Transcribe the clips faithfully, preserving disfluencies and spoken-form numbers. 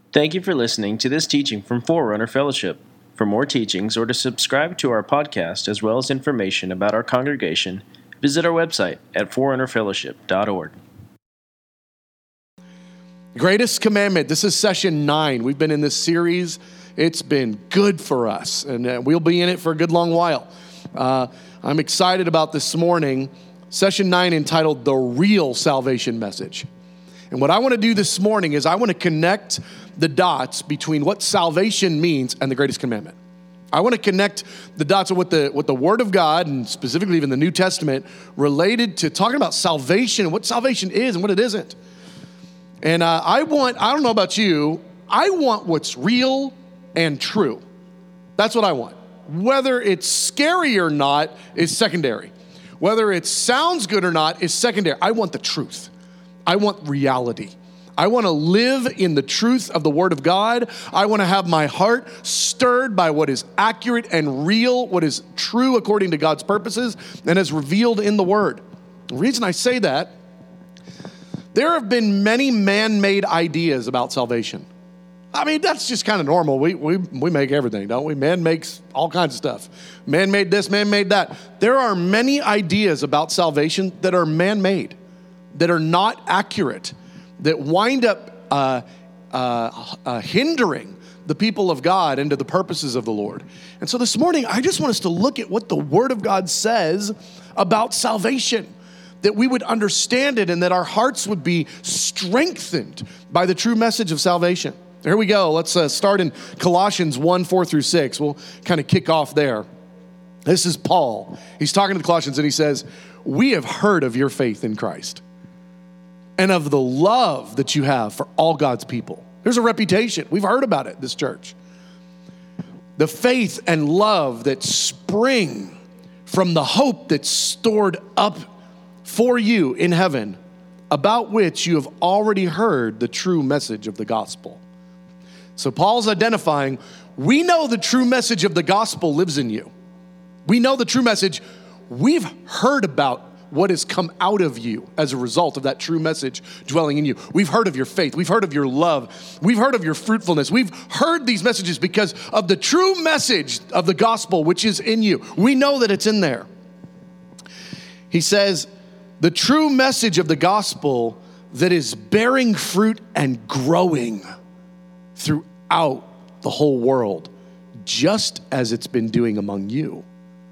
Thank you for listening to this teaching from Forerunner Fellowship. For more teachings or to subscribe to our podcast as well as information about our congregation, visit our website at forerunner fellowship dot org. Greatest Commandment. This is session nine. We've been in this series. It's been good for us, and uh, we'll be in it for a good long while. Uh, I'm excited about this morning, session nine entitled The Real Salvation Message. And what I want to do this morning is I want to connect the dots between what salvation means and the greatest commandment. I want to connect the dots of what the what the Word of God, and specifically even the New Testament, related to talking about salvation and what salvation is and what it isn't. And uh, I want, I don't know about you, I want what's real and true. That's what I want. Whether it's scary or not is secondary. Whether it sounds good or not is secondary. I want the truth. I want reality. I want to live in the truth of the Word of God. I want to have my heart stirred by what is accurate and real, what is true according to God's purposes and as revealed in the Word. The reason I say that, there have been many man-made ideas about salvation. I mean, that's just kind of normal. We, we, we make everything, don't we? Man makes all kinds of stuff. Man made this, man made that. There are many ideas about salvation that are man-made, that are not accurate, that wind up uh, uh, uh, hindering the people of God into the purposes of the Lord. And so this morning, I just want us to look at what the Word of God says about salvation, that we would understand it and that our hearts would be strengthened by the true message of salvation. Here we go. Let's uh, start in Colossians one, four through six. We'll kind of kick off there. This is Paul. He's talking to the Colossians and he says, "We have heard of your faith in Christ and of the love that you have for all God's people." There's a reputation. We've heard about it, this church. The faith and love that spring from the hope that's stored up for you in heaven, about which you have already heard the true message of the gospel. So Paul's identifying, we know the true message of the gospel lives in you. We know the true message. We've heard about what has come out of you as a result of that true message dwelling in you. We've heard of your faith. We've heard of your love. We've heard of your fruitfulness. We've heard these messages because of the true message of the gospel, which is in you. We know that it's in there. He says, the true message of the gospel that is bearing fruit and growing throughout the whole world, just as it's been doing among you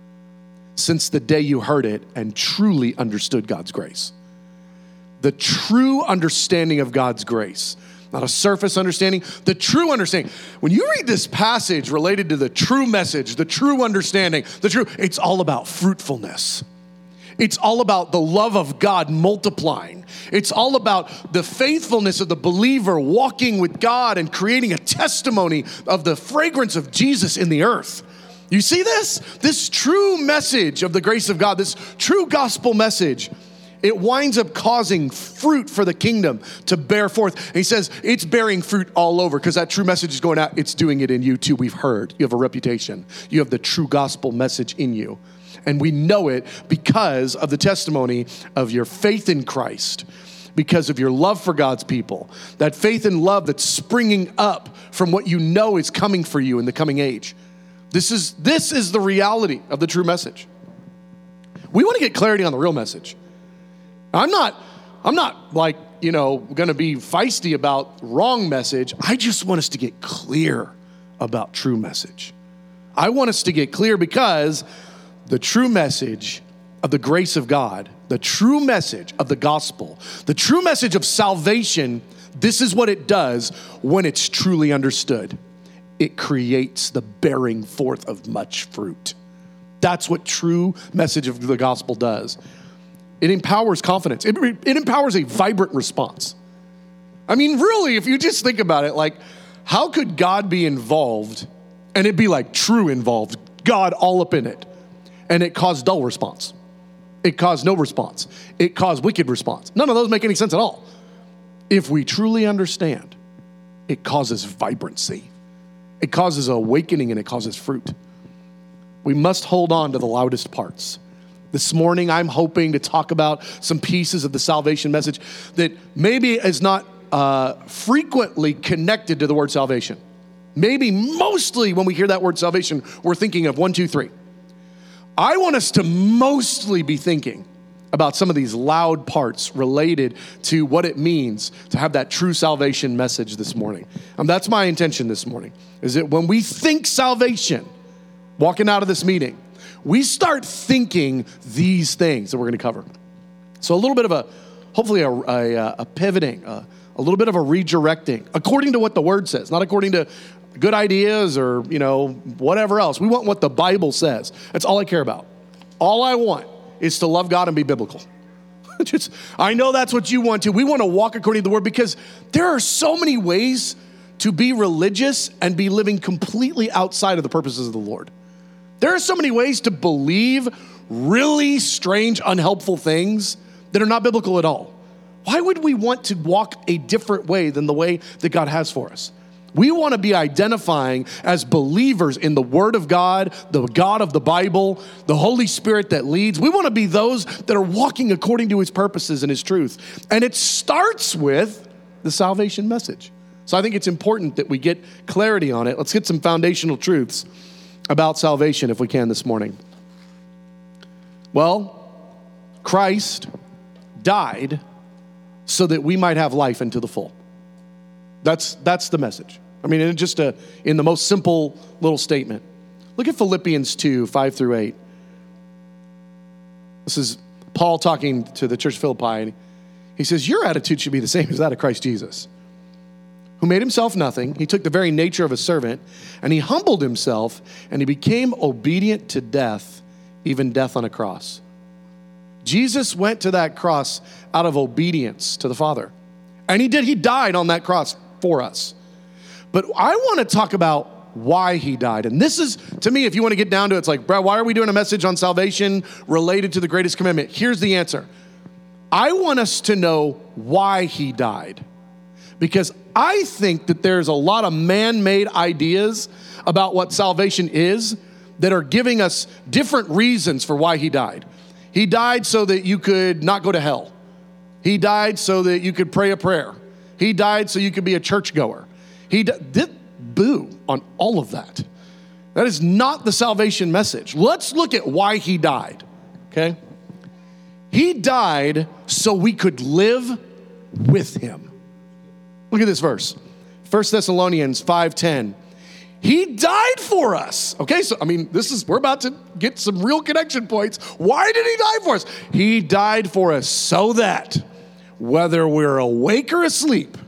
since the day you heard it and truly understood God's grace. The true understanding of God's grace, not a surface understanding, the true understanding. When you read this passage related to the true message, the true understanding, the true, it's all about fruitfulness. It's all about the love of God multiplying. It's all about the faithfulness of the believer walking with God and creating a testimony of the fragrance of Jesus in the earth. You see this? This true message of the grace of God, this true gospel message, it winds up causing fruit for the kingdom to bear forth. And he says it's bearing fruit all over because that true message is going out. It's doing it in you too. We've heard. You have a reputation. You have the true gospel message in you. And we know it because of the testimony of your faith in Christ, because of your love for God's people, that faith and love that's springing up from what you know is coming for you in the coming age. This is, this is the reality of the true message. We want to get clarity on the real message. I'm not, I'm not like, you know, going to be feisty about wrong message. I just want us to get clear about true message. I want us to get clear because the true message of the grace of God, the true message of the gospel, the true message of salvation, this is what it does when it's truly understood. It creates the bearing forth of much fruit. That's what true message of the gospel does. It empowers confidence. It, it empowers a vibrant response. I mean, really, if you just think about it, like, how could God be involved and it be like true involved, God all up in it? And it caused dull response. It caused no response. It caused wicked response. None of those make any sense at all. If we truly understand, it causes vibrancy. It causes awakening and it causes fruit. We must hold on to the loudest parts. This morning, I'm hoping to talk about some pieces of the salvation message that maybe is not uh, frequently connected to the word salvation. Maybe mostly when we hear that word salvation, we're thinking of one, two, three. I want us to mostly be thinking about some of these loud parts related to what it means to have that true salvation message this morning. And that's my intention this morning, is that when we think salvation, walking out of this meeting, we start thinking these things that we're going to cover. So a little bit of a, hopefully a, a, a pivoting, a, a little bit of a redirecting, according to what the word says, not according to good ideas or, you know, whatever else. We want what the Bible says. That's all I care about. All I want is to love God and be biblical. Just, I know that's what you want to. We want to walk according to the word because there are so many ways to be religious and be living completely outside of the purposes of the Lord. There are so many ways to believe really strange, unhelpful things that are not biblical at all. Why would we want to walk a different way than the way that God has for us? We want to be identifying as believers in the Word of God, the God of the Bible, the Holy Spirit that leads. We want to be those that are walking according to His purposes and His truth. And it starts with the salvation message. So I think it's important that we get clarity on it. Let's get some foundational truths about salvation if we can this morning. Well, Christ died so that we might have life into the full. That's that's the message. I mean, in just a, in the most simple little statement. Look at Philippians two, five through eight. This is Paul talking to the church of Philippi. He says, your attitude should be the same as that of Christ Jesus, who made himself nothing. He took the very nature of a servant, and he humbled himself, and he became obedient to death, even death on a cross. Jesus went to that cross out of obedience to the Father. And he did, he died on that cross for us. But I want to talk about why he died. And this is, to me, if you want to get down to it, it's like, Brad, why are we doing a message on salvation related to the greatest commandment? Here's the answer. I want us to know why he died. Because I think that there's a lot of man-made ideas about what salvation is that are giving us different reasons for why he died. He died so that you could not go to hell. He died so that you could pray a prayer. He died so you could be a churchgoer. He did boo on all of that. That is not the salvation message. Let's look at why he died, okay? He died so we could live with him. Look at this verse. First Thessalonians five ten. He died for us. Okay, so I mean, this is, we're about to get some real connection points. Why did he die for us? He died for us so that whether we're awake or asleep,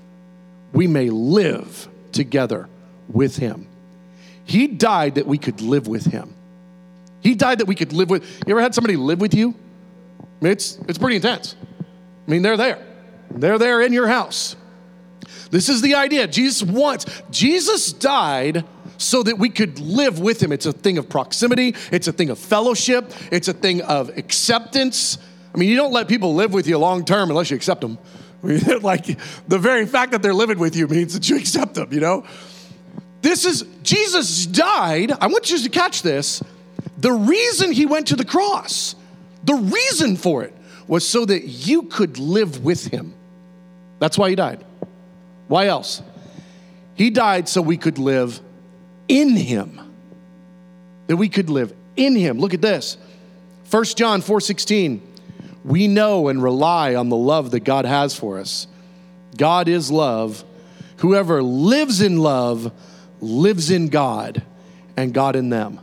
we may live together with him. He died that we could live with him. He died that we could live with. You ever had somebody live with you? I mean, it's, it's pretty intense. I mean, they're there. They're there in your house. This is the idea. Jesus wants, Jesus died so that we could live with him. It's a thing of proximity. It's a thing of fellowship. It's a thing of acceptance. I mean, you don't let people live with you long term unless you accept them. I mean, like the very fact that they're living with you means that you accept them, you know? This is, Jesus died. I want you to catch this. The reason he went to the cross, the reason for it was so that you could live with him. That's why he died. Why else? He died so we could live in him. That we could live in him. Look at this. First John four sixteen. We know and rely on the love that God has for us. God is love. Whoever lives in love lives in God and God in them.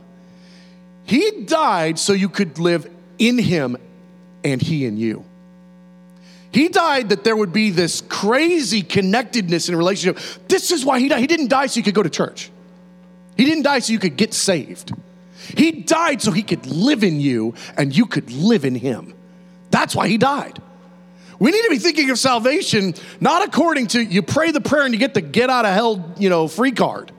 He died so you could live in him and he in you. He died that there would be this crazy connectedness in a relationship. This is why he died. He didn't die so you could go to church. He didn't die so you could get saved. He died so he could live in you and you could live in him. That's why he died. We need to be thinking of salvation not according to you pray the prayer and you get the get out of hell, you know, free card.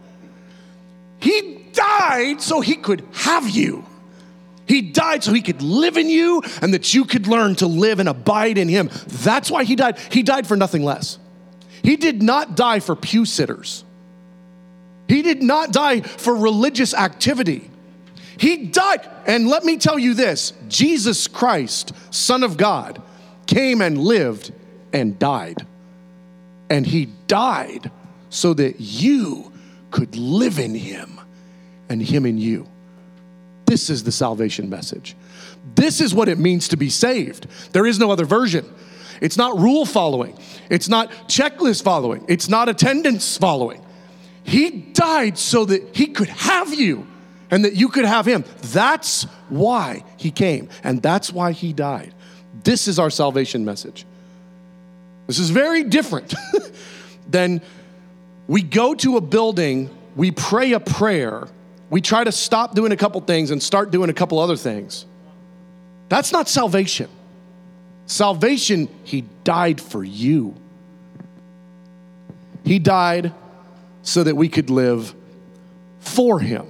He died so he could have you. He died so he could live in you and that you could learn to live and abide in him. That's why he died. He died for nothing less. He did not die for pew sitters. He did not die for religious activity. He died, and let me tell you this, Jesus Christ, Son of God, came and lived and died. and he died so that you could live in him and him in you. This is the salvation message. This is what it means to be saved. There is no other version. It's not rule following. It's not checklist following. It's not attendance following. He died so that he could have you and that you could have him. That's why he came, and that's why he died. This is our salvation message. This is very different than we go to a building, we pray a prayer, we try to stop doing a couple things and start doing a couple other things. That's not salvation. Salvation, he died for you. He died so that we could live for him.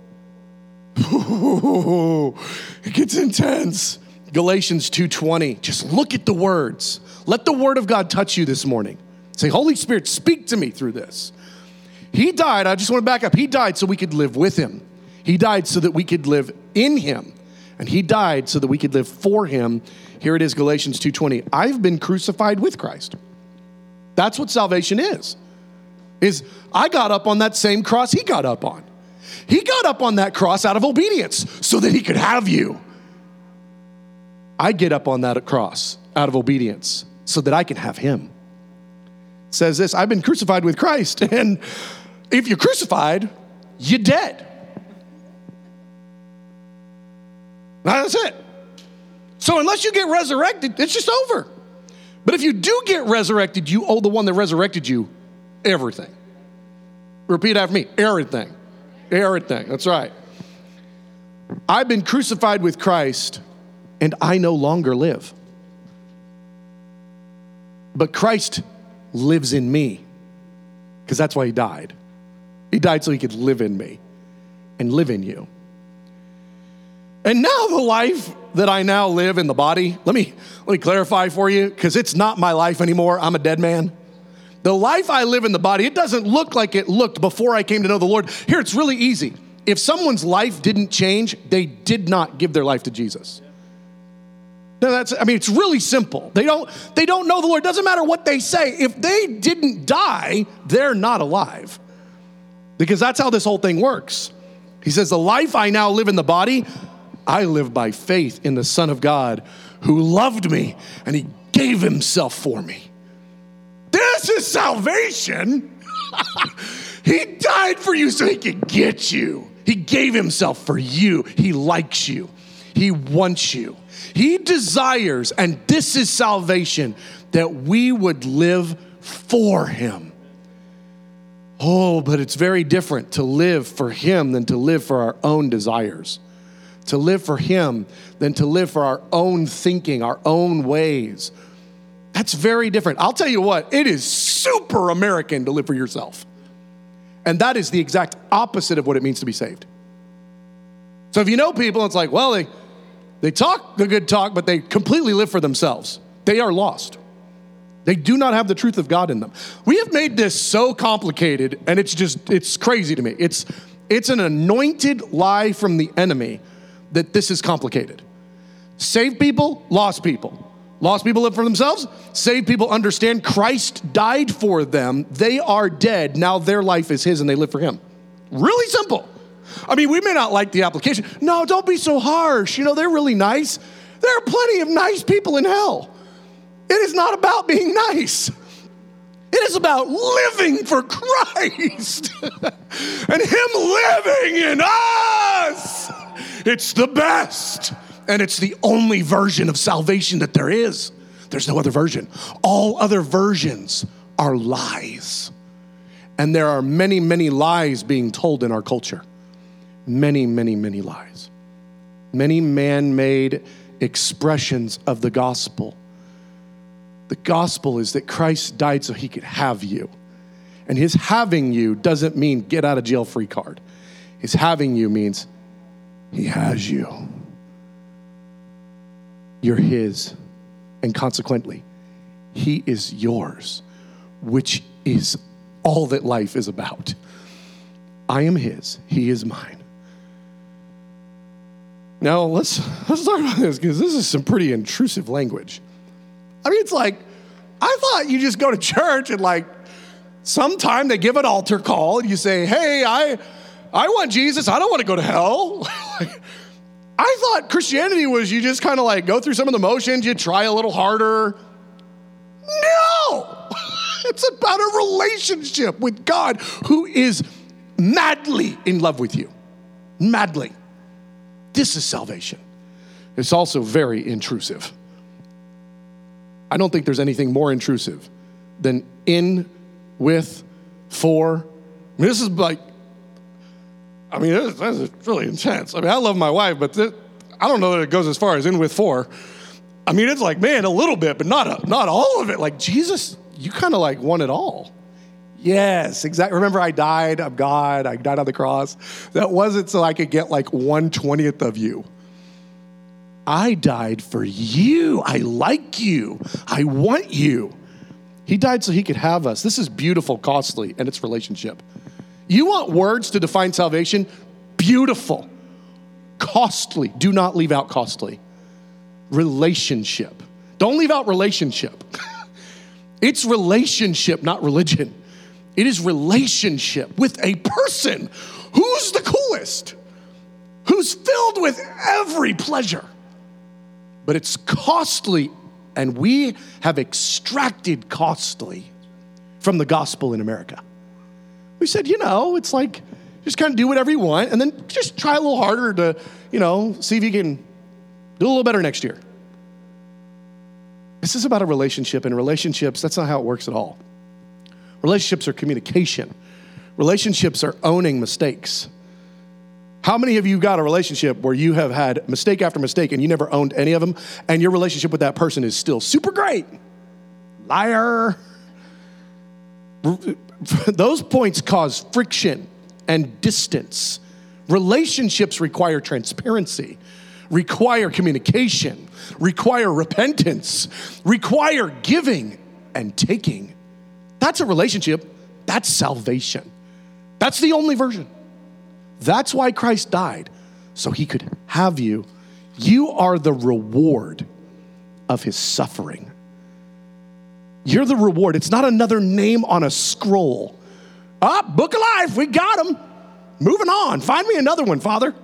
Ooh, it gets intense. Galatians two twenty, just look at the words. Let the word of God touch you this morning. Say, Holy Spirit, speak to me through this. He died, I just want to back up. He died so we could live with him. He died so that we could live in him. And he died so that we could live for him. Here it is, Galatians two twenty. I've been crucified with Christ. That's what salvation is. Is I got up on that same cross he got up on. He got up on that cross out of obedience so that he could have you. I get up on that cross out of obedience so that I can have him. It says this, I've been crucified with Christ, and if you're crucified, you're dead. That's it. So unless you get resurrected, it's just over. But if you do get resurrected, you owe the one that resurrected you everything. Repeat after me, everything. Everything, that's right. I've been crucified with Christ, and I no longer live. But Christ lives in me, because that's why he died. He died so he could live in me and live in you. And now the life that I now live in the body, let me, let me clarify for you, because it's not my life anymore. I'm a dead man. The life I live in the body, it doesn't look like it looked before I came to know the Lord. Here, it's really easy. If someone's life didn't change, they did not give their life to Jesus. No, that's, I mean, it's really simple. They don't, they don't know the Lord. It doesn't matter what they say. If they didn't die, they're not alive. Because that's how this whole thing works. He says, the life I now live in the body, I live by faith in the Son of God who loved me and he gave himself for me. This is salvation. He died for you so he could get you. He gave himself for you. He likes you. He wants you. He desires, and this is salvation, that we would live for him. Oh, but it's very different to live for him than to live for our own desires. To live for him than to live for our own thinking, our own ways. That's very different. I'll tell you what, it is super American to live for yourself. And that is the exact opposite of what it means to be saved. So if you know people, it's like, well, they, they talk the good talk, but they completely live for themselves. They are lost. They do not have the truth of God in them. We have made this so complicated, and it's just, it's crazy to me. It's, it's an anointed lie from the enemy that this is complicated. Saved people, lost people. Lost people live for themselves. Saved people understand Christ died for them. They are dead. Now their life is his and they live for him. Really simple. I mean, we may not like the application. No, don't be so harsh. You know, they're really nice. There are plenty of nice people in hell. It is not about being nice. It is about living for Christ and him living in us. It's the best. And it's the only version of salvation that there is. There's no other version. All other versions are lies. And there are many, many lies being told in our culture. Many, many, many lies. Many man-made expressions of the gospel. The gospel is that Christ died so he could have you. And his having you doesn't mean get out of jail free card. His having you means he has you. You're his, and consequently, he is yours, which is all that life is about. I am his, he is mine. Now, let's, let's talk about this, because this is some pretty intrusive language. I mean, it's like, I thought you just go to church and like sometime they give an altar call and you say, hey, I, I want Jesus. I don't want to go to hell. I thought Christianity was you just kind of like go through some of the motions, you try a little harder. No, it's about a relationship with God who is madly in love with you. Madly. This is salvation. It's also very intrusive. I don't think there's anything more intrusive than in, with, for. I mean, this is like, I mean, this, this is really intense. I mean, I love my wife, but this, I don't know that it goes as far as in, with, for. I mean, it's like, man, a little bit, but not a, not all of it. Like, Jesus, you kind of like want it all. Yes, exactly. Remember, I died, I'm God, I died on the cross. That wasn't so I could get like one twentieth of you. I died for you. I like you. I want you. He died so he could have us. This is beautiful, costly, and it's relationship. You want words to define salvation? Beautiful. Costly. Do not leave out costly. Relationship. Don't leave out relationship. It's relationship, not religion. It is relationship with a person who's the coolest, who's filled with every pleasure. But it's costly, and we have extracted costly from the gospel in America. We said, you know, it's like, just kind of do whatever you want, and then just try a little harder to, you know, see if you can do a little better next year. This is about a relationship, and relationships, that's not how it works at all. Relationships are communication. Relationships are owning mistakes. How many of you got a relationship where you have had mistake after mistake and you never owned any of them, and your relationship with that person is still super great? Liar. Those points cause friction and distance. Relationships require transparency, require communication, require repentance, require giving and taking. That's a relationship. That's salvation. That's the only version. That's why Christ died, so he could have you. You are the reward of his suffering. You're the reward. It's not another name on a scroll. Ah, book of life, we got him. Moving on. Find me another one, Father.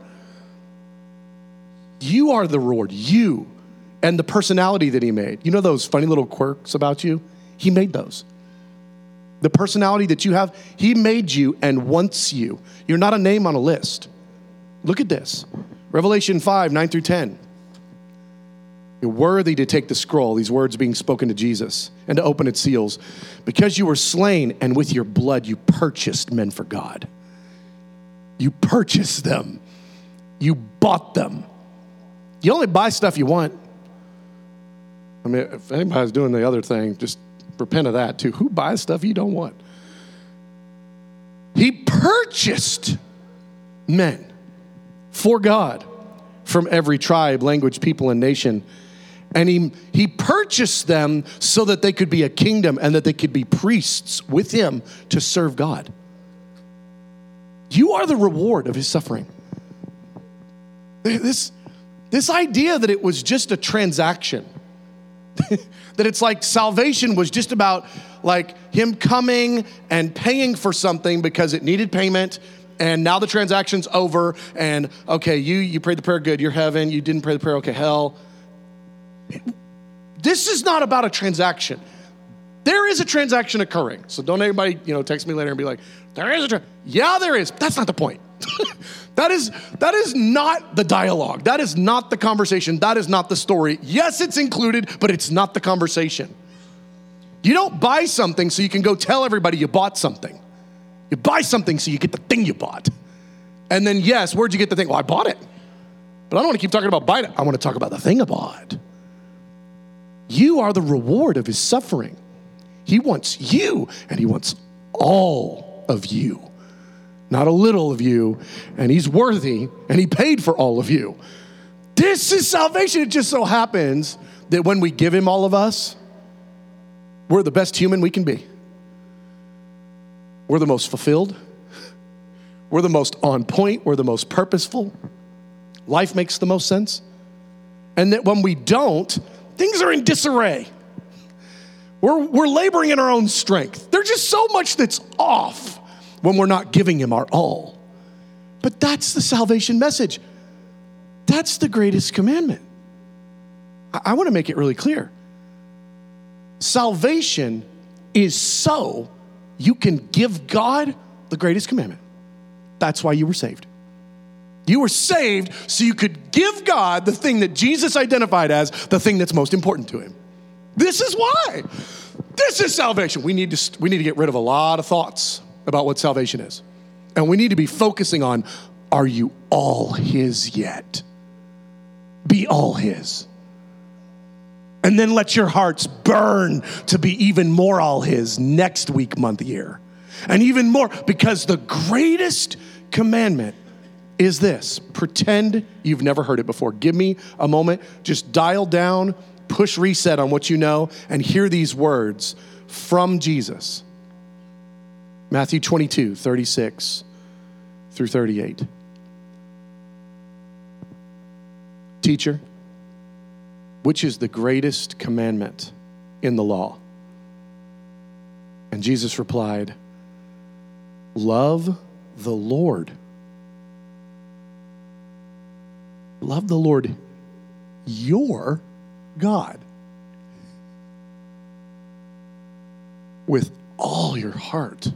You are the reward. You and the personality that he made. You know those funny little quirks about you? He made those. The personality that you have, he made you and wants you. You're not a name on a list. Look at this. Revelation five, nine through ten. You're worthy to take the scroll, these words being spoken to Jesus, and to open its seals, because you were slain, and with your blood you purchased men for God. You purchased them. You bought them. You only buy stuff you want. I mean, if anybody's doing the other thing, just repent of that too. Who buys stuff you don't want? He purchased men for God from every tribe, language, people, and nation. And he, he purchased them so that they could be a kingdom and that they could be priests with him to serve God. You are the reward of his suffering. This, this idea that it was just a transaction, that it's like salvation was just about like him coming and paying for something because it needed payment, and now the transaction's over, and okay, you you prayed the prayer, good, you're heaven. You didn't pray the prayer, okay, hell. This is not about a transaction. There is a transaction occurring. So don't anybody, you know, text me later and be like, there is a transaction. Yeah, there is. That's not the point. That is, that is not the dialogue. That is not the conversation. That is not the story. Yes, it's included, but it's not the conversation. You don't buy something so you can go tell everybody you bought something. You buy something so you get the thing you bought. And then, yes, where'd you get the thing? Well, I bought it. But I don't want to keep talking about buying it. I want to talk about the thing I bought. You are the reward of his suffering. He wants you, and he wants all of you. Not a little of you, and he's worthy, and he paid for all of you. This is salvation. It just so happens that when we give him all of us, we're the best human we can be. We're the most fulfilled. We're the most on point. We're the most purposeful. Life makes the most sense. And that when we don't, things are in disarray. We're, we're laboring in our own strength. There's just so much that's off when we're not giving him our all. But that's the salvation message. That's the greatest commandment. I, I want to make it really clear. Salvation is so you can give God the greatest commandment. That's why you were saved. You were saved so you could give God the thing that Jesus identified as the thing that's most important to him. This is why. This is salvation. We need to, we need to get rid of a lot of thoughts about what salvation is. And we need to be focusing on, are you all his yet? Be all his. And then let your hearts burn to be even more all his next week, month, year. And even more, because the greatest commandment is this. Pretend you've never heard it before. Give me a moment. Just dial down, push reset on what you know, and hear these words from Jesus. Matthew twenty-two, thirty-six through thirty-eight. Teacher, which is the greatest commandment in the law? And Jesus replied, love the Lord. Love the Lord, your God, with all your heart,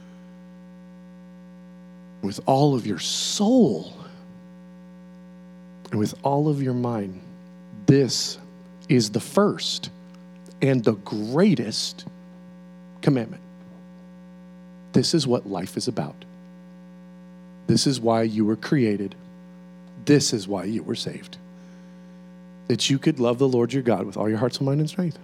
with all of your soul, and with all of your mind. This is the first and the greatest commandment. This is what life is about. This is why you were created. This is why you were saved. That you could love the Lord your God with all your heart, soul, mind, and strength.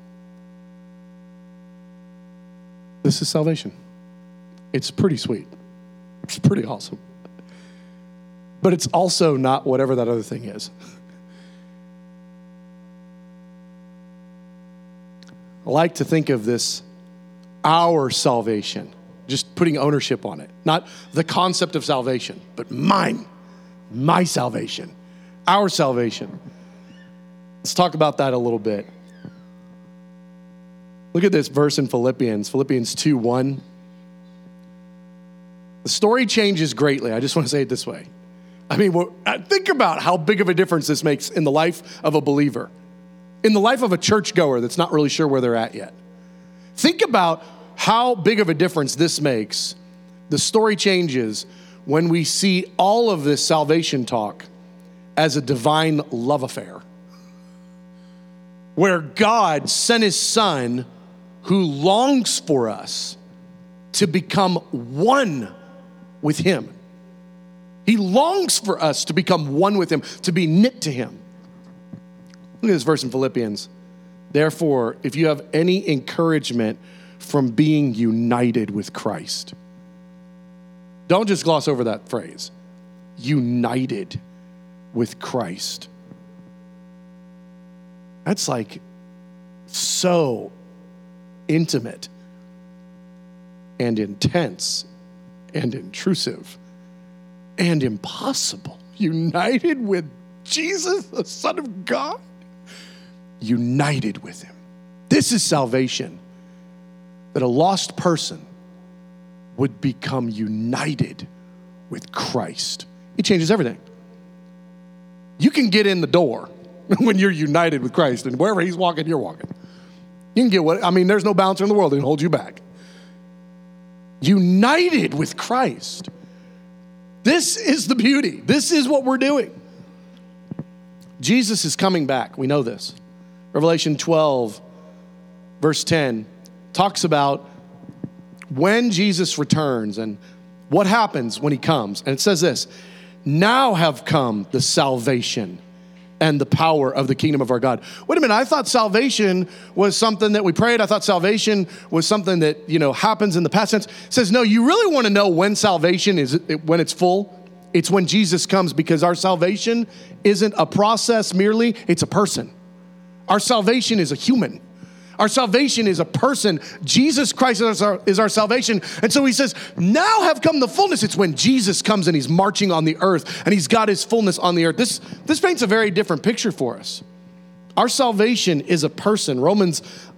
This is salvation. It's pretty sweet. It's pretty awesome. But it's also not whatever that other thing is. I like to think of this, our salvation, just putting ownership on it. Not the concept of salvation, but mine, my salvation, our salvation. Let's talk about that a little bit. Look at this verse in Philippians, Philippians two one. The story changes greatly. I just want to say it this way. I mean, think about how big of a difference this makes in the life of a believer, in the life of a churchgoer that's not really sure where they're at yet. Think about how big of a difference this makes. The story changes when we see all of this salvation talk as a divine love affair, where God sent his son who longs for us to become one with him. He longs for us to become one with him, to be knit to him. Look at this verse in Philippians. Therefore, if you have any encouragement from being united with Christ, don't just gloss over that phrase. United with Christ. That's like so intimate and intense and intrusive and impossible. United with Jesus, the Son of God. United with him. This is salvation. That a lost person would become united with Christ. It changes everything. You can get in the door when you're united with Christ, and wherever he's walking, you're walking. You can get what, I mean, there's no bouncer in the world that can hold you back. United with Christ. This is the beauty. This is what we're doing. Jesus is coming back. We know this. Revelation twelve, verse ten, talks about when Jesus returns and what happens when he comes. And it says this, now have come the salvation and the power of the kingdom of our God. Wait a minute, I thought salvation was something that we prayed. I thought salvation was something that, you know, happens in the past tense. It says, no, you really want to know when salvation is, when it's full. It's when Jesus comes, because our salvation isn't a process merely, it's a person. Our salvation is a human. Our salvation is a person. Jesus Christ is our, is our salvation. And so he says, now have come the fullness. It's when Jesus comes and he's marching on the earth and he's got his fullness on the earth. This, this paints a very different picture for us. Our salvation is a person. Romans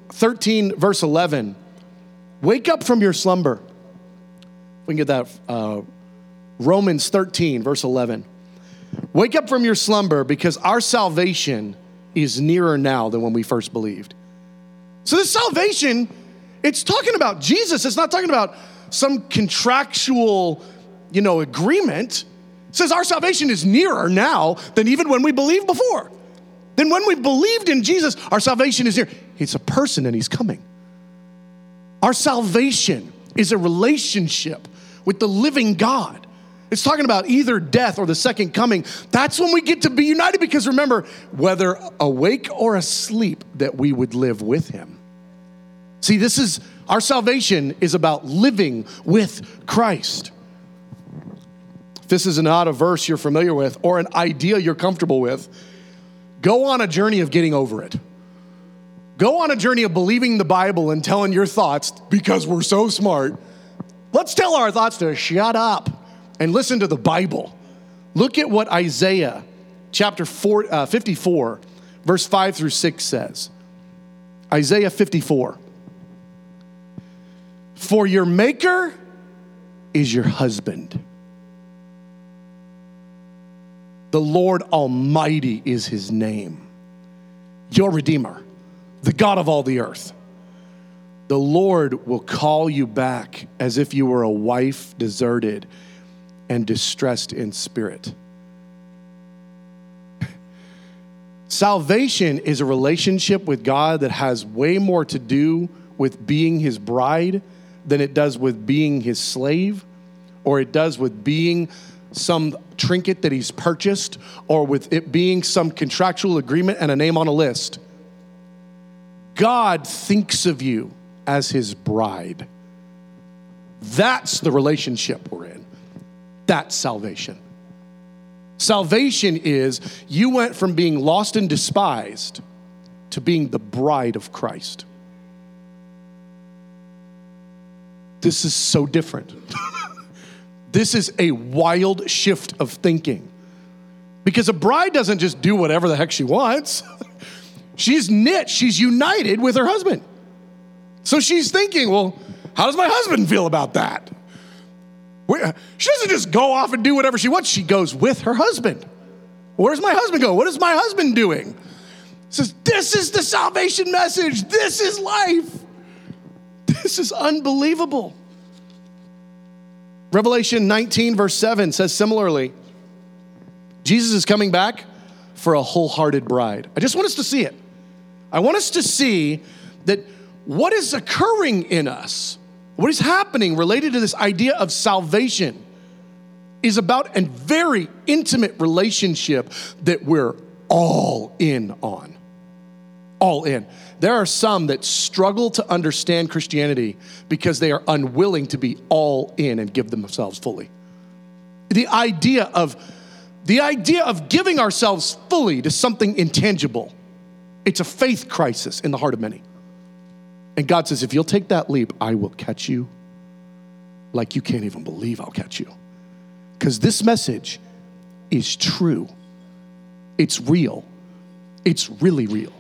thirteen, verse eleven, wake up from your slumber. We can get that, uh, Romans thirteen, verse eleven. Wake up from your slumber because our salvation is nearer now than when we first believed. So this salvation, it's talking about Jesus. It's not talking about some contractual, you know, agreement. It says our salvation is nearer now than even when we believed before. Then when we believed in Jesus, our salvation is near. It's a person and he's coming. Our salvation is a relationship with the living God. It's talking about either death or the second coming. That's when we get to be united, because remember, whether awake or asleep, that we would live with him. See, this is, our salvation is about living with Christ. If this is not a verse you're familiar with or an idea you're comfortable with, go on a journey of getting over it. Go on a journey of believing the Bible and telling your thoughts, because we're so smart. Let's tell our thoughts to shut up and listen to the Bible. Look at what Isaiah chapter four, uh, fifty-four, verse five through six says. Isaiah fifty-four. For your maker is your husband. The Lord Almighty is his name. Your Redeemer, the God of all the earth. The Lord will call you back as if you were a wife deserted and distressed in spirit. Salvation is a relationship with God that has way more to do with being his bride than it does with being his slave, or it does with being some trinket that he's purchased, or with it being some contractual agreement and a name on a list. God thinks of you as his bride. That's the relationship we're in. That's salvation. Salvation is you went from being lost and despised to being the bride of Christ. This is so different. This is a wild shift of thinking. Because a bride doesn't just do whatever the heck she wants. She's knit, she's united with her husband. So she's thinking, well, how does my husband feel about that? She doesn't just go off and do whatever she wants. She goes with her husband. Where does my husband go? What is my husband doing? Says, this is the salvation message. This is life. This is unbelievable. Revelation nineteen, verse seven says similarly, Jesus is coming back for a wholehearted bride. I just want us to see it. I want us to see that what is occurring in us, what is happening related to this idea of salvation, is about a very intimate relationship that we're all in on. All in. There are some that struggle to understand Christianity because they are unwilling to be all in and give themselves fully. The idea of, the idea of giving ourselves fully to something intangible, it's a faith crisis in the heart of many. And God says, if you'll take that leap, I will catch you like you can't even believe I'll catch you. Because this message is true. It's real. It's really real.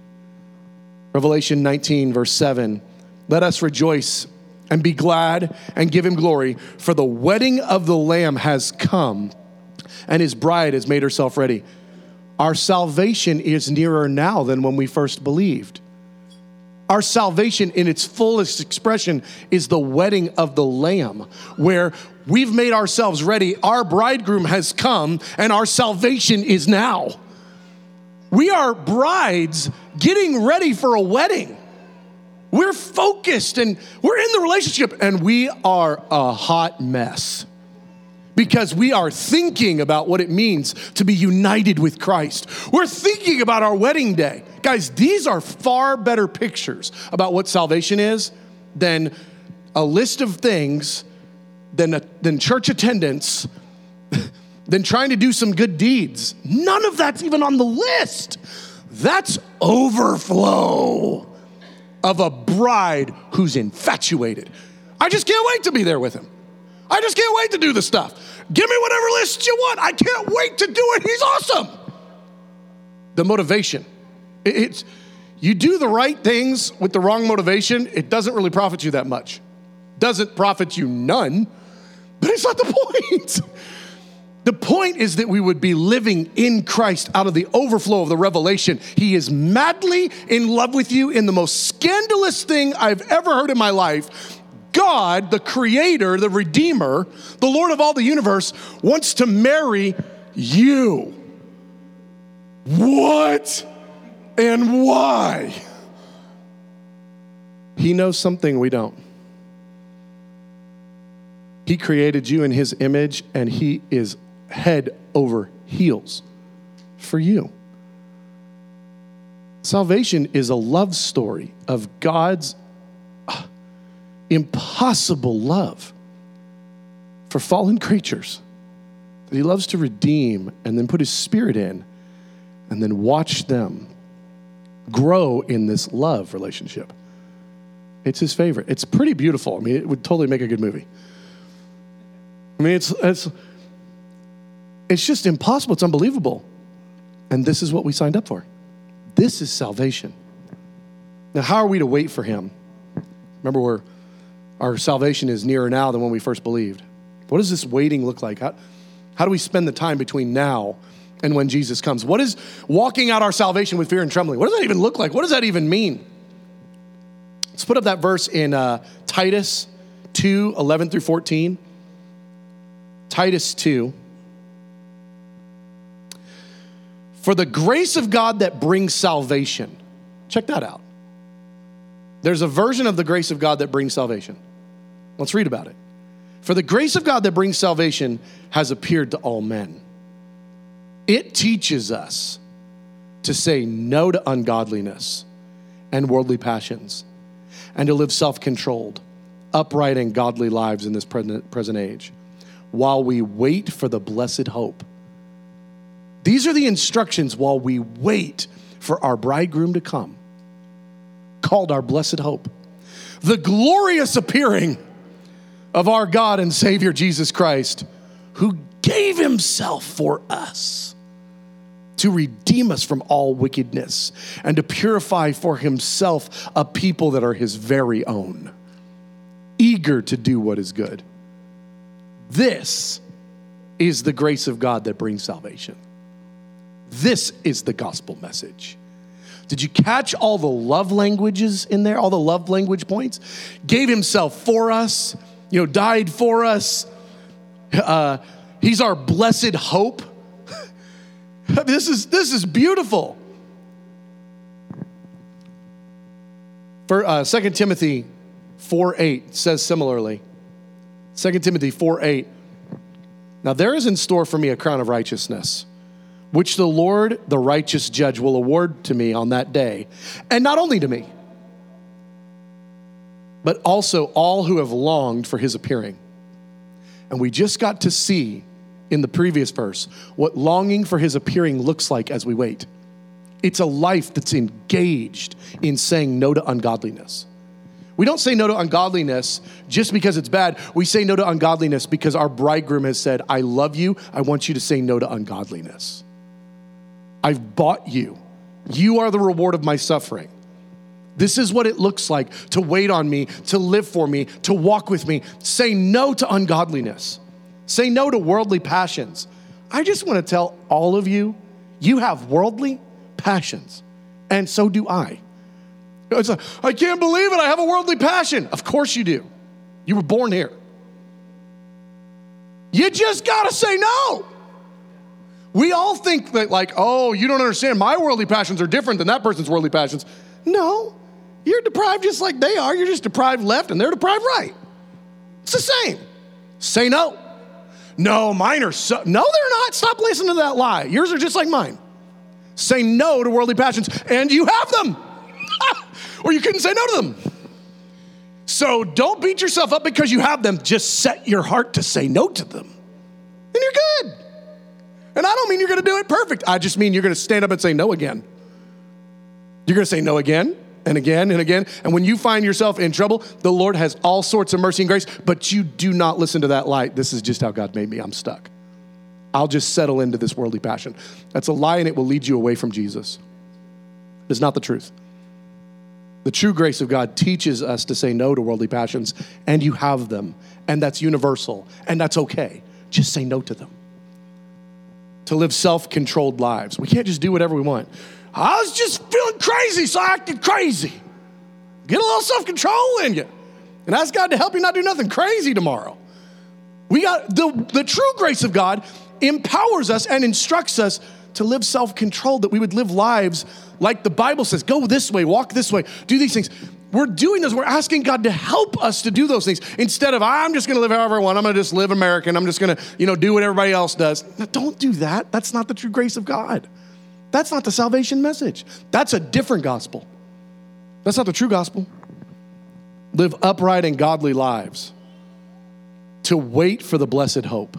Revelation nineteen, verse seven, let us rejoice and be glad and give him glory, for the wedding of the Lamb has come and his bride has made herself ready. Our salvation is nearer now than when we first believed. Our salvation in its fullest expression is the wedding of the Lamb, where we've made ourselves ready. Our bridegroom has come and our salvation is now. We are brides getting ready for a wedding. We're focused and we're in the relationship, and we are a hot mess because we are thinking about what it means to be united with Christ. We're thinking about our wedding day. Guys, these are far better pictures about what salvation is than a list of things, than, a, than church attendance, than trying to do some good deeds. None of that's even on the list. That's overflow of a bride who's infatuated. I just can't wait to be there with him. I just can't wait to do the stuff. Give me whatever list you want. I can't wait to do it. He's awesome. The motivation. It's, You do the right things with the wrong motivation, it doesn't really profit you that much. Doesn't profit you none, but it's not the point. The point is that we would be living in Christ out of the overflow of the revelation. He is madly in love with you in the most scandalous thing I've ever heard in my life. God, the creator, the redeemer, the Lord of all the universe, wants to marry you. What and why? He knows something we don't. He created you in his image, and he is head over heels for you. Salvation is a love story of God's uh, impossible love for fallen creatures that he loves to redeem and then put his spirit in and then watch them grow in this love relationship. It's his favorite. It's pretty beautiful. I mean, it would totally make a good movie. I mean, it's it's it's just impossible. It's unbelievable. And this is what we signed up for. This is salvation. Now, how are we to wait for him? Remember, we're, our salvation is nearer now than when we first believed. What does this waiting look like? How, how do we spend the time between now and when Jesus comes? What is walking out our salvation with fear and trembling? What does that even look like? What does that even mean? Let's put up that verse in uh, Titus two, eleven through fourteen. Titus two. For the grace of God that brings salvation. Check that out. There's a version of the grace of God that brings salvation. Let's read about it. For the grace of God that brings salvation has appeared to all men. It teaches us to say no to ungodliness and worldly passions, and to live self-controlled, upright and godly lives in this present, present age, while we wait for the blessed hope. These are the instructions while we wait for our bridegroom to come, called our blessed hope, the glorious appearing of our God and Savior Jesus Christ, who gave himself for us to redeem us from all wickedness and to purify for himself a people that are his very own, eager to do what is good. This is the grace of God that brings salvation. This is the gospel message. Did you catch all the love languages in there? All the love language points? Gave himself for us, you know, died for us. Uh, he's our blessed hope. This is, this is beautiful. For uh, Second Timothy four eight says similarly. Second Timothy four eight. Now there is in store for me a crown of righteousness, which the Lord, the righteous judge, will award to me on that day. And not only to me, but also all who have longed for his appearing. And we just got to see in the previous verse what longing for his appearing looks like as we wait. It's a life that's engaged in saying no to ungodliness. We don't say no to ungodliness just because it's bad. We say no to ungodliness because our bridegroom has said, I love you. I want you to say no to ungodliness. I've bought you. You are the reward of my suffering. This is what it looks like to wait on me, to live for me, to walk with me. Say no to ungodliness. Say no to worldly passions. I just want to tell all of you, you have worldly passions, and so do I. It's like, I can't believe it. I have a worldly passion. Of course you do. You were born here. You just got to say no. We all think that like, oh, you don't understand. My worldly passions are different than that person's worldly passions. No, you're deprived just like they are. You're just deprived left and they're deprived right. It's the same. Say no. No, mine are so, no, they're not. Stop listening to that lie. Yours are just like mine. Say no to worldly passions and you have them. Or you couldn't say no to them. So don't beat yourself up because you have them. Just set your heart to say no to them. And you're good. And I don't mean you're going to do it perfect. I just mean you're going to stand up and say no again. You're going to say no again and again and again. And when you find yourself in trouble, the Lord has all sorts of mercy and grace, but you do not listen to that lie. This is just how God made me. I'm stuck. I'll just settle into this worldly passion. That's a lie, and it will lead you away from Jesus. It's not the truth. The true grace of God teaches us to say no to worldly passions, and you have them, and that's universal, and that's okay. Just say no to them. To live self-controlled lives. We can't just do whatever we want. I was just feeling crazy, so I acted crazy. Get a little self-control in you, and ask God to help you not do nothing crazy tomorrow. We got the, the true grace of God empowers us and instructs us to live self-controlled, that we would live lives like the Bible says, go this way, walk this way, do these things. We're doing this. We're asking God to help us to do those things instead of, I'm just going to live however I want. I'm going to just live American. I'm just going to, you know, do what everybody else does. No, don't do that. That's not the true grace of God. That's not the salvation message. That's a different gospel. That's not the true gospel. Live upright and godly lives to wait for the blessed hope.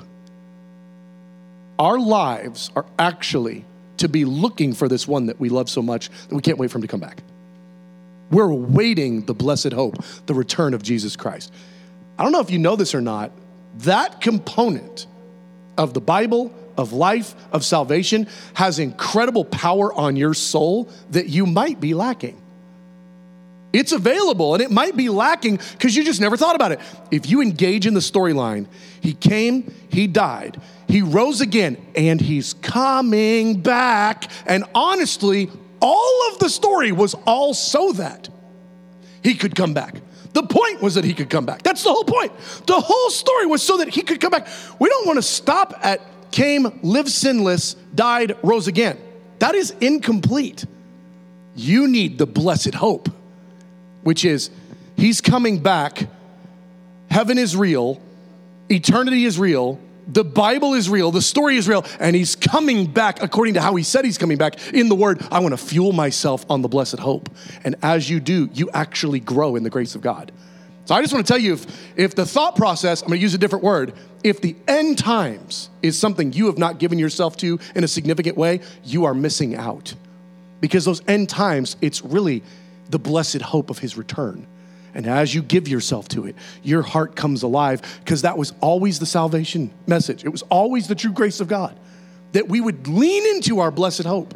Our lives are actually to be looking for this one that we love so much that we can't wait for him to come back. We're waiting the blessed hope, the return of Jesus Christ. I don't know if you know this or not. That component of the Bible, of life, of salvation has incredible power on your soul that you might be lacking. It's available, and it might be lacking because you just never thought about it. If you engage in the storyline, he came, he died, he rose again, and he's coming back. And honestly, all of the story was all so that he could come back. The point was that he could come back. That's the whole point. The whole story was so that he could come back. We don't want to stop at came, lived sinless, died, rose again. That is incomplete. You need the blessed hope, which is he's coming back. Heaven is real. Eternity is real. The Bible is real. The story is real. And he's coming back according to how he said he's coming back in the word. I want to fuel myself on the blessed hope. And as you do, you actually grow in the grace of God. So I just want to tell you, if, if the thought process, I'm going to use a different word, if the end times is something you have not given yourself to in a significant way, you are missing out. Because those end times, it's really the blessed hope of his return. And as you give yourself to it, your heart comes alive, because that was always the salvation message. It was always the true grace of God, that we would lean into our blessed hope,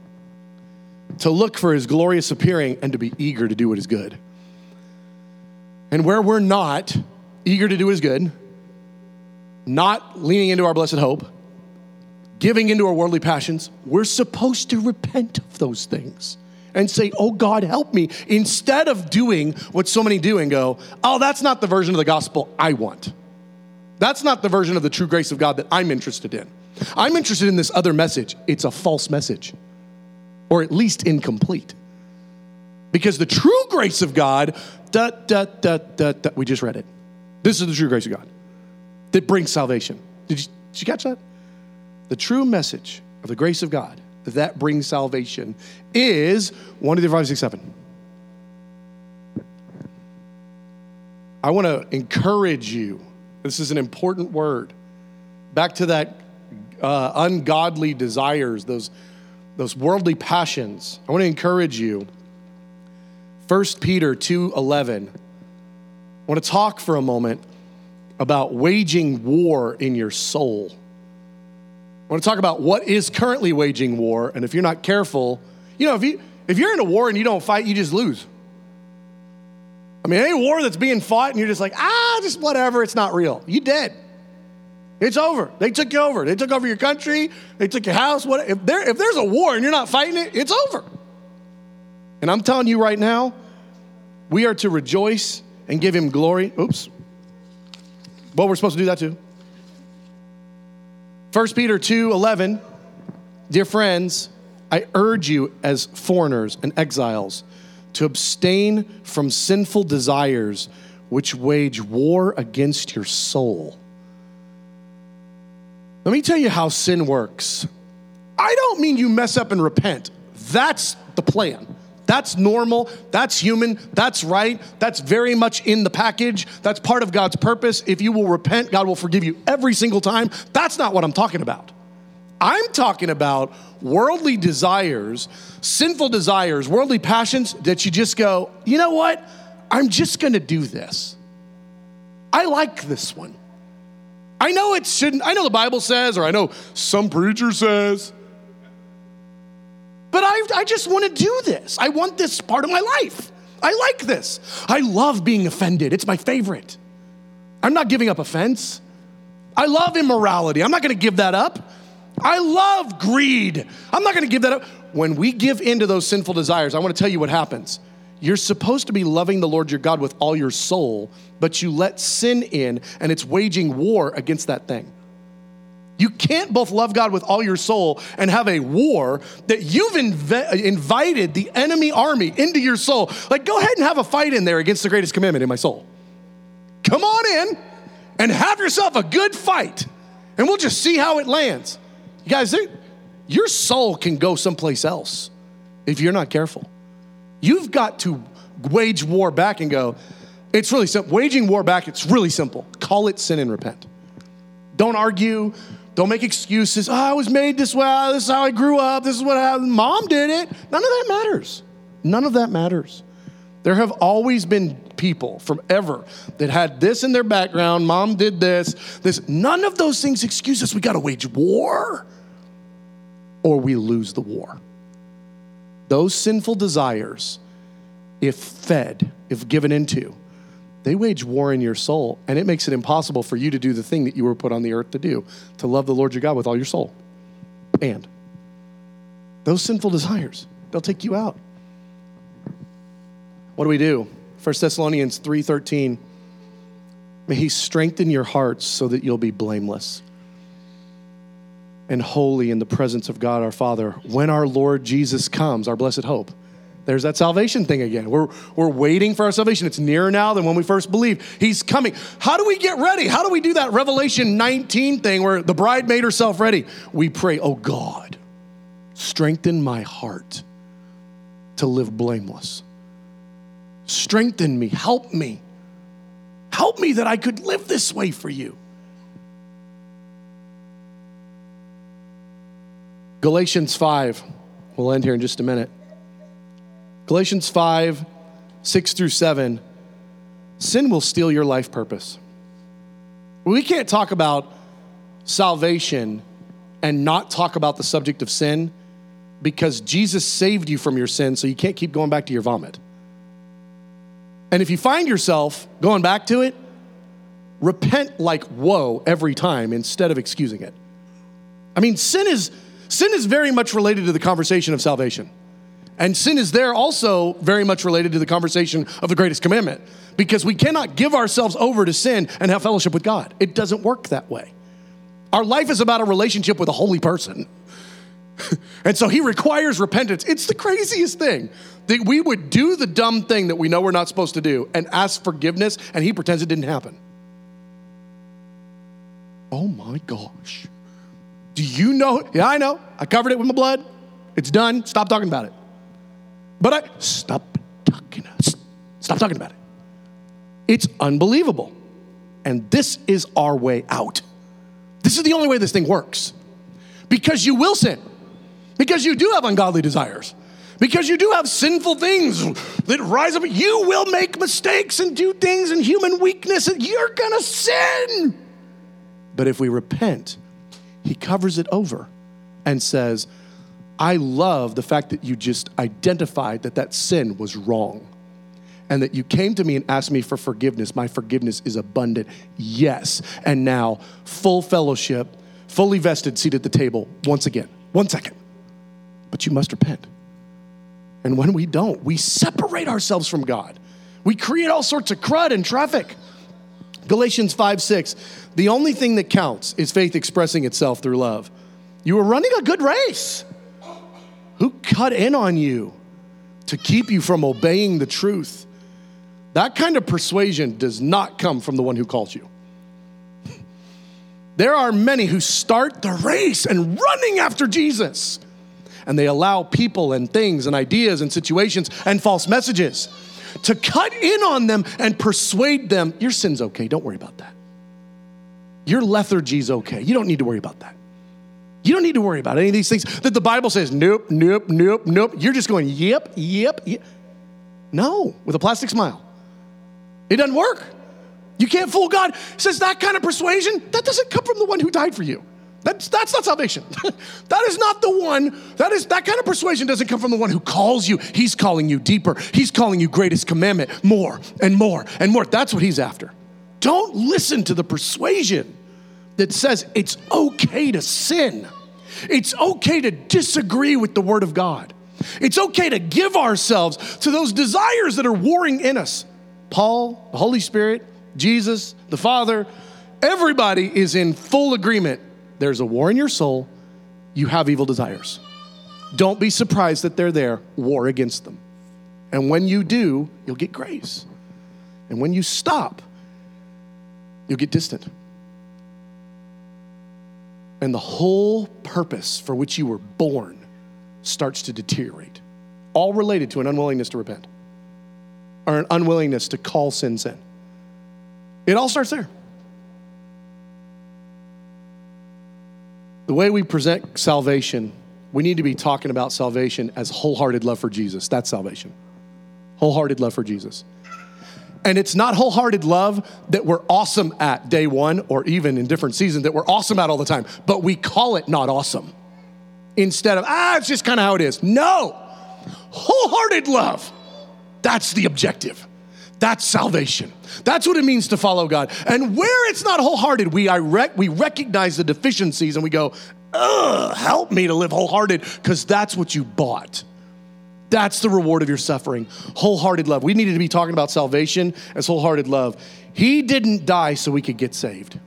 to look for his glorious appearing and to be eager to do what is good. And where we're not eager to do what is good, not leaning into our blessed hope, giving into our worldly passions, we're supposed to repent of those things and say, oh God, help me, instead of doing what so many do and go, oh, that's not the version of the gospel I want. That's not the version of the true grace of God that I'm interested in. I'm interested in this other message. It's a false message, or at least incomplete. Because the true grace of God, da, da, da, da, da, we just read it. This is the true grace of God that brings salvation. Did you, did you catch that? The true message of the grace of God that brings salvation is one, two, three, five, six, seven. I want to encourage you. This is an important word. Back to that uh, ungodly desires, those, those worldly passions. I want to encourage you. First Peter two eleven. I want to talk for a moment about waging war in your soul. I want to talk about what is currently waging war, and if you're not careful, you know, if you if you're in a war and you don't fight, you just lose. I mean, any war that's being fought and you're just like, ah, just whatever, it's not real. You dead. It's over. They took you over. They took over your country. They took your house. What if there if there's a war and you're not fighting it, it's over. And I'm telling you right now, we are to rejoice and give him glory. Oops. Well, we're supposed to do that too. First Peter two eleven, dear friends, I urge you as foreigners and exiles to abstain from sinful desires which wage war against your soul. Let me tell you how sin works. I don't mean you mess up and repent. That's the plan. That's normal. That's human. That's right. That's very much in the package. That's part of God's purpose. If you will repent, God will forgive you every single time. That's not what I'm talking about. I'm talking about worldly desires, sinful desires, worldly passions that you just go, you know what? I'm just going to do this. I like this one. I know it shouldn't. I know the Bible says, or I know some preacher says, but I, I just want to do this. I want this part of my life. I like this. I love being offended. It's my favorite. I'm not giving up offense. I love immorality. I'm not going to give that up. I love greed. I'm not going to give that up. When we give into those sinful desires, I want to tell you what happens. You're supposed to be loving the Lord your God with all your soul, but you let sin in and it's waging war against that thing. You can't both love God with all your soul and have a war that you've inv- invited the enemy army into your soul. Like, go ahead and have a fight in there against the greatest commandment in my soul. Come on in and have yourself a good fight, and we'll just see how it lands. You guys, your soul can go someplace else if you're not careful. You've got to wage war back and go, it's really simple. Waging war back, it's really simple. Call it sin and repent. Don't argue. Don't make excuses. Oh, I was made this way. This is how I grew up. This is what happened. Mom did it. None of that matters. None of that matters. There have always been people from ever that had this in their background. Mom did this. This. None of those things excuse us. We got to wage war or we lose the war. Those sinful desires, if fed, if given into, they wage war in your soul, and it makes it impossible for you to do the thing that you were put on the earth to do, to love the Lord your God with all your soul. And those sinful desires, they'll take you out. What do we do? First Thessalonians three thirteen, may he strengthen your hearts so that you'll be blameless and holy in the presence of God our Father when our Lord Jesus comes, our blessed hope. There's that salvation thing again. We're, we're waiting for our salvation. It's nearer now than when we first believed. He's coming. How do we get ready? How do we do that Revelation nineteen thing where the bride made herself ready? We pray, oh God, strengthen my heart to live blameless. Strengthen me, help me. Help me that I could live this way for you. Galatians five, we'll end here in just a minute. Galatians five, six through seven, sin will steal your life purpose. We can't talk about salvation and not talk about the subject of sin because Jesus saved you from your sin, so you can't keep going back to your vomit. And if you find yourself going back to it, repent like whoa every time instead of excusing it. I mean, sin is sin is very much related to the conversation of salvation. And sin is there also very much related to the conversation of the greatest commandment, because we cannot give ourselves over to sin and have fellowship with God. It doesn't work that way. Our life is about a relationship with a holy person. And so he requires repentance. It's the craziest thing that we would do the dumb thing that we know we're not supposed to do and ask forgiveness, and he pretends it didn't happen. Oh my gosh. Do you know? Yeah, I know. I covered it with my blood. It's done. Stop talking about it. But I, stop talking, stop talking about it. It's unbelievable. And this is our way out. This is the only way this thing works. Because you will sin. Because you do have ungodly desires. Because you do have sinful things that rise up. You will make mistakes and do things in human weakness, and you're gonna sin. But if we repent, he covers it over and says, I love the fact that you just identified that that sin was wrong and that you came to me and asked me for forgiveness. My forgiveness is abundant. Yes. And now full fellowship, fully vested, seated at the table once again. One second. But you must repent. And when we don't, we separate ourselves from God. We create all sorts of crud and traffic. Galatians five six, the only thing that counts is faith expressing itself through love. You were running a good race. Who cut in on you to keep you from obeying the truth? That kind of persuasion does not come from the one who calls you. There are many who start the race and running after Jesus, and they allow people and things and ideas and situations and false messages to cut in on them and persuade them, your sin's okay, don't worry about that. Your lethargy's okay, you don't need to worry about that. You don't need to worry about any of these things that the Bible says, nope, nope, nope, nope. You're just going, yep, yep, yep. No, with a plastic smile. It doesn't work. You can't fool God. He says that kind of persuasion, that doesn't come from the one who died for you. That's, that's not salvation. That is not the one, that is that kind of persuasion doesn't come from the one who calls you. He's calling you deeper. He's calling you greatest commandment, more and more and more. That's what he's after. Don't listen to the persuasion that says it's okay to sin. It's okay to disagree with the word of God. It's okay to give ourselves to those desires that are warring in us. Paul, the Holy Spirit, Jesus, the Father, everybody is in full agreement. There's a war in your soul. You have evil desires. Don't be surprised that they're there. War against them. And when you do, you'll get grace. And when you stop, you'll get distant. And the whole purpose for which you were born starts to deteriorate. All related to an unwillingness to repent or an unwillingness to call sin sin. It all starts there. The way we present salvation, we need to be talking about salvation as wholehearted love for Jesus. That's salvation. Wholehearted love for Jesus. And it's not wholehearted love that we're awesome at day one or even in different seasons that we're awesome at all the time, but we call it not awesome. Instead of, ah, it's just kind of how it is. No, wholehearted love. That's the objective. That's salvation. That's what it means to follow God. And where it's not wholehearted, we, I rec- we recognize the deficiencies and we go, ugh, help me to live wholehearted, because that's what you bought. That's the reward of your suffering. Wholehearted love. We needed to be talking about salvation as wholehearted love. He didn't die so we could get saved.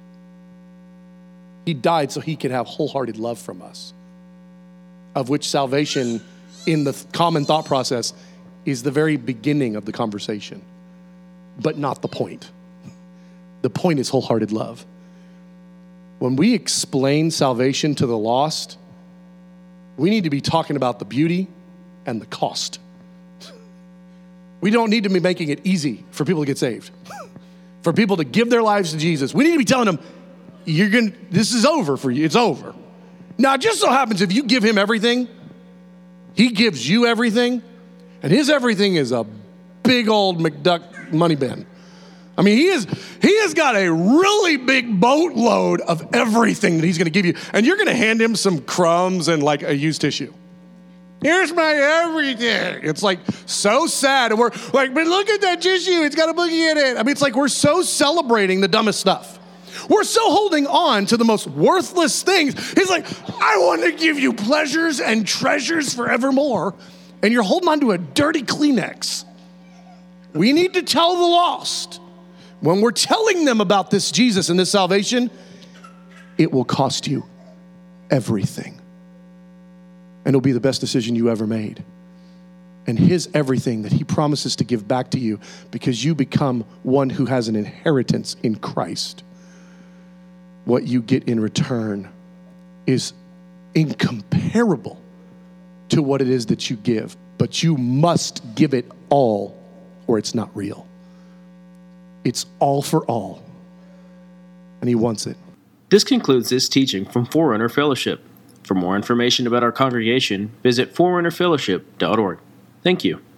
He died so he could have wholehearted love from us, of which salvation in the common thought process is the very beginning of the conversation, but not the point. The point is wholehearted love. When we explain salvation to the lost, we need to be talking about the beauty and the cost. We don't need to be making it easy for people to get saved, for people to give their lives to Jesus. We need to be telling them, you're gonna, this is over for you. It's over. Now, it just so happens if you give him everything, he gives you everything, and his everything is a big old McDuck money bin. I mean, he is, he has got a really big boatload of everything that he's going to give you, and you're going to hand him some crumbs and like a used tissue. Here's my everything. It's like so sad. And we're like, but look at that tissue. It's got a boogie in it. I mean, it's like we're so celebrating the dumbest stuff. We're so holding on to the most worthless things. He's like, I want to give you pleasures and treasures forevermore. And you're holding on to a dirty Kleenex. We need to tell the lost, when we're telling them about this Jesus and this salvation, it will cost you everything. And it'll be the best decision you ever made. And his everything that he promises to give back to you, because you become one who has an inheritance in Christ. What you get in return is incomparable to what it is that you give. But you must give it all, or it's not real. It's all for all. And he wants it. This concludes this teaching from Forerunner Fellowship. For more information about our congregation, visit forerunner fellowship dot org. Thank you.